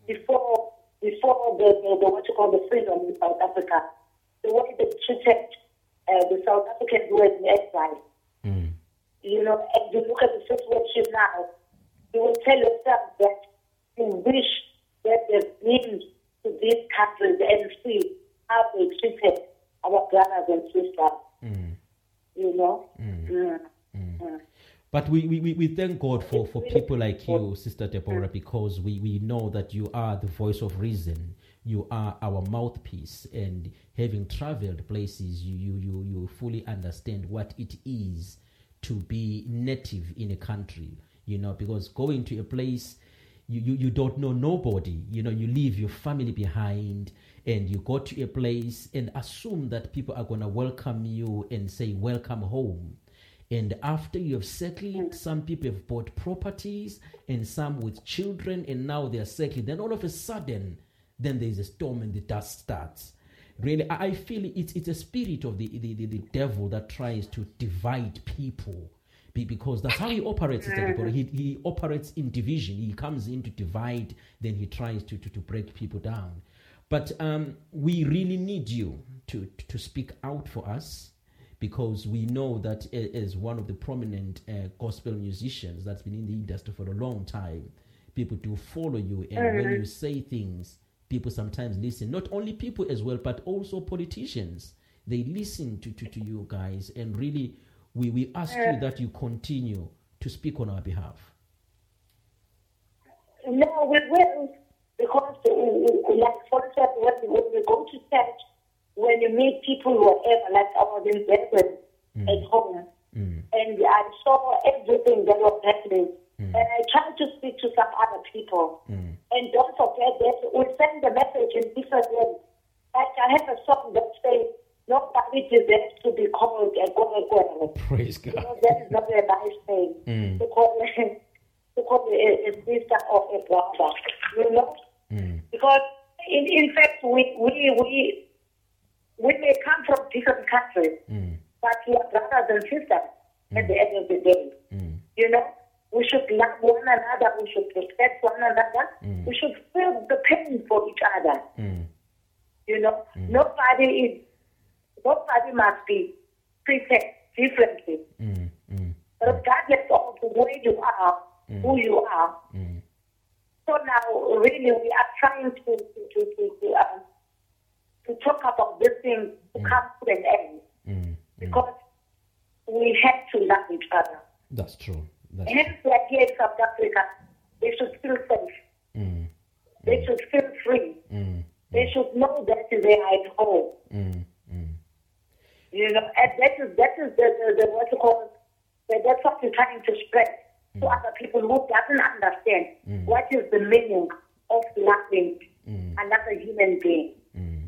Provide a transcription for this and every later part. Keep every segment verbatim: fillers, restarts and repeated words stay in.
before before the, the, the what you call the freedom in South Africa, the way they treated uh, the South Africans who were in exile. Mm. You know, and you look at the situation now, you will tell yourself that you wish that they've been to these countries and see how they treated our brothers and sisters. Mm. You know? Mm. Mm. Mm. Mm. But we, we, we thank God for, for people like you, Sister Deborah, because we, we know that you are the voice of reason. You are our mouthpiece, and having traveled places, you, you, you, you fully understand what it is to be native in a country, you know, because going to a place, you, you, you don't know nobody, you know, you leave your family behind, and you go to a place and assume that people are going to welcome you and say, welcome home. And after you have settled, some people have bought properties and some with children, and now they are settled. Then all of a sudden, then there's a storm and the dust starts. Really, I I feel it's it's a spirit of the, the, the, the devil that tries to divide people, Be- because that's how he operates. He, he operates in division. He comes in to divide, then he tries to, to, to break people down. But um, we really need you to, to speak out for us, because we know that as one of the prominent uh, gospel musicians that's been in the industry for a long time, people do follow you, and mm-hmm. when you say things, people sometimes listen. Not only people as well, but also politicians. They listen to, to, to you guys, and really, we, we ask uh, you that you continue to speak on our behalf. No, we will, because uh, like for example, when, when we go to church, when you meet people, whatever, like I was in Durban mm. at home, mm. and I saw everything that was happening, mm. and I tried to speak to some other people. Mm. And don't forget that we send the message in different ways. Like I have a song that says, nobody deserves to be called a God. Praise God. You know, that is not a nice thing mm. to call, to call a, a sister or a brother, you know? Mm. Because, in, in fact, we, we, we, we may come from different countries, mm. but we are brothers and sisters mm. at the end of the day. Mm. You know, we should love one another, we should respect one another, mm. we should feel the pain for each other. Mm. You know, mm. nobody is, nobody must be treated differently. Mm. Mm. Regardless of where you are, mm. who you are. Mm. So now, really, we are trying to, to, to, to, to um, to talk about this thing to mm. come to an end. Mm. Because mm. we have to love each other. That's true. That's and true. Like here in South Africa, they should feel safe. Mm. They mm. should feel free. Mm. They should know that they are at home. Mm. Mm. You know, and that is that is the, the, the what you call that, that's what we're trying to spread mm. to other people who doesn't understand mm. what is the meaning of loving mm. another human being. Mm.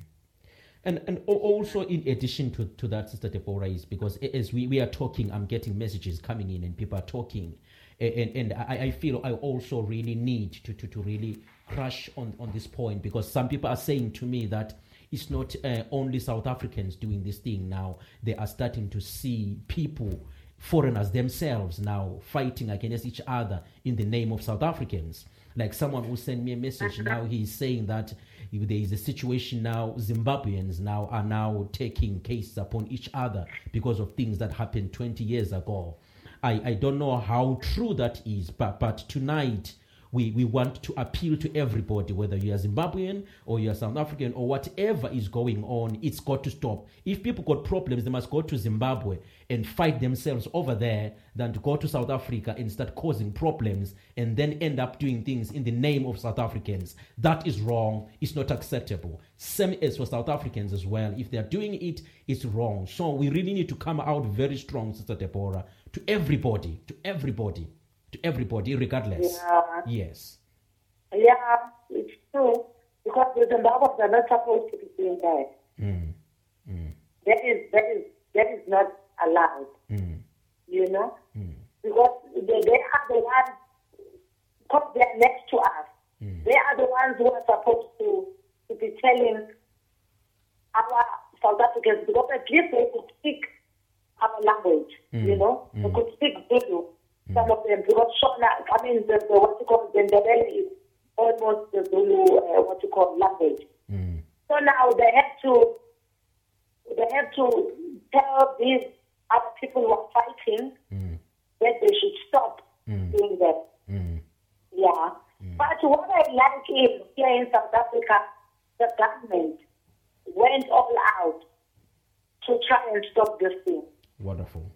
And and also in addition to, to that, Sister Deborah, is because as we, we are talking, I'm getting messages coming in and people are talking. And, and, and I, I feel I also really need to, to, to really crush on, on this point, because some people are saying to me that it's not uh, only South Africans doing this thing now. They are starting to see people, foreigners themselves now, fighting against each other in the name of South Africans. Like someone who sent me a message now, he's saying that if there is a situation now, Zimbabweans now are now taking cases upon each other because of things that happened twenty years ago. I, I don't know how true that is, but, but tonight we, we want to appeal to everybody, whether you're Zimbabwean or you're South African or whatever is going on, it's got to stop. If people got problems, they must go to Zimbabwe and fight themselves over there than to go to South Africa and start causing problems and then end up doing things in the name of South Africans. That is wrong. It's not acceptable. Same as for South Africans as well. If they're doing it, it's wrong. So we really need to come out very strong, Sister Deborah, to everybody, to everybody, to everybody, regardless. Yeah. Yes. Yeah, it's true. Because the Zimbabweans are not supposed to be doing that. Mm. Mm. That is, that is, that is not allowed. Mm. You know? Mm. Because they, they are the ones, because they are next to us. Mm. They are the ones who are supposed to, to be telling our South Africans, because at least they could speak our language, mm. you know? Mm. They could speak Zulu, mm. some of them, because Shona, I mean, the, the what you call the Ndebele is almost the Zulu, uh, what you call language. Mm. So now they have to, they have to tell these other people who are fighting mm. that they should stop mm. doing that. Mm. Yeah. Mm. But what I like is here in South Africa, the government went all out to try and stop this thing. Wonderful.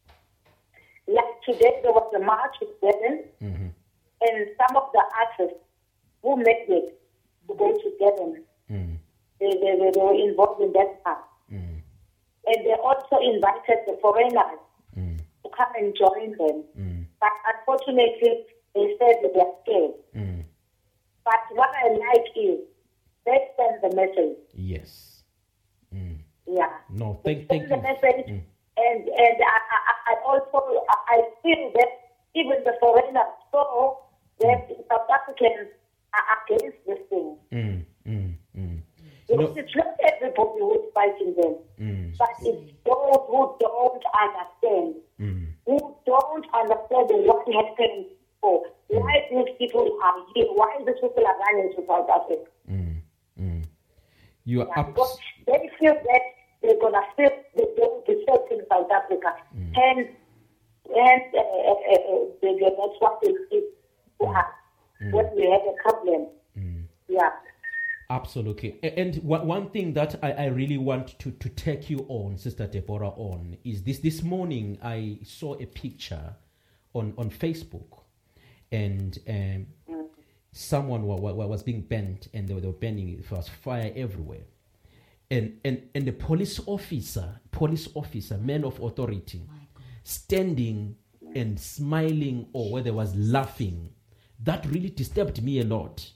Like today, there was a march in Durban, mm-hmm. and some of the artists who made it to go to Durban, mm. they, they, they, they were involved in that march. Mm. And they also invited the foreigners mm. to come and join them. Mm. But unfortunately, they said that they're scared. Mm. But what I like is they send the message. Yes. Mm. Yeah. No, thank, they thank send the you. message, Mm. and and I, I, I also I feel that even the foreigners saw that South Africans are against this thing. Mm. Mm. Mm. Because No. it's not everybody who is fighting them, Mm. but it's those who don't understand, Mm. who don't understand what happened for, why these people are here, why these people are running to South Africa. Mm. Mm. You are Yeah, up. because they feel that they're going to feel that they will be safe in South Africa. Mm. And, and uh, uh, uh, they, they, that's what they did to us Mm. when we had a problem. Mm. Yeah. Absolutely. A- And one one thing that I, I really want to, to take you on, Sister Deborah, on is this. This morning I saw a picture on, on Facebook, and um, Mm. someone wa- wa- was being burnt, and they were, they were burning it. There was fire everywhere. And, and, and the police officer, police officer, man of authority, standing and smiling, or whether was laughing, that really disturbed me a lot.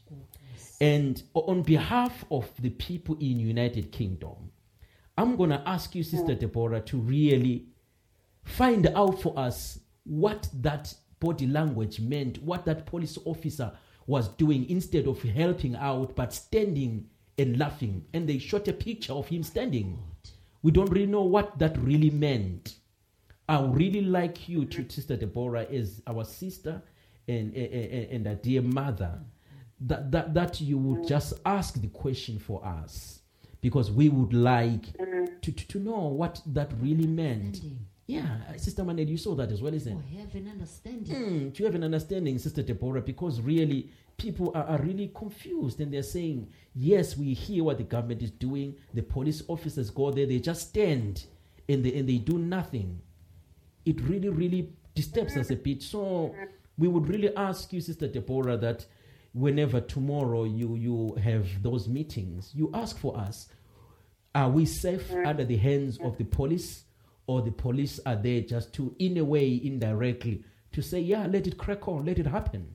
And on behalf of the people in United Kingdom, I'm going to ask you, Sister Deborah, to really find out for us what that body language meant, what that police officer was doing instead of helping out, but standing and laughing. And they shot a picture of him standing. We don't really know what that really meant. I would really like you to, Sister Deborah, as our sister and, and, and a dear mother, that, that, that you would just ask the question for us, because we would like to, to, to know what that really meant. Yeah, Sister Manel, you saw that as well, isn't it? Oh, have an understanding. Mm, to have an understanding, Sister Deborah, because really people are, are really confused, and they're saying, yes, we hear what the government is doing. The police officers go there, they just stand and they, and they do nothing. It really, really disturbs us a bit. So we would really ask you, Sister Deborah, that whenever tomorrow you, you have those meetings, you ask for us. Are we safe under the hands of the police, or the police are there just to, in a way, indirectly, to say, yeah, let it crack on, let it happen?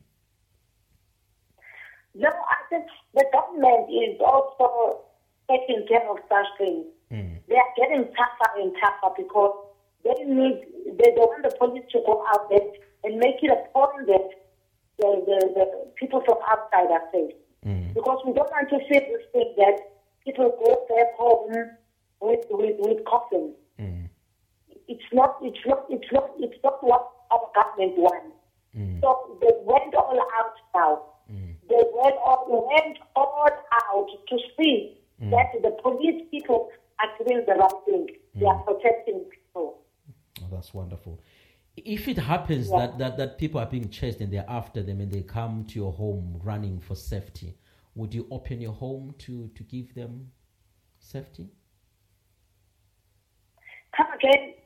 No, I think the government is also taking care of such things. Mm. They are getting tougher and tougher because they need, they don't want the police to go out there and make it a point that the, the, the people from outside are safe. Mm. Because we don't want to see this thing that people go back home with with, with coffins. Mm. It's not, it's not, it's not, it's not what our government wants. Mm. So they went all out now. Mm. They went all, went all out to see Mm. that the police people are doing the right thing. They are protecting people. Oh, that's wonderful. If it happens Yeah. that, that, that people are being chased and they're after them and they come to your home running for safety, would you open your home to, to give them safety? Come again.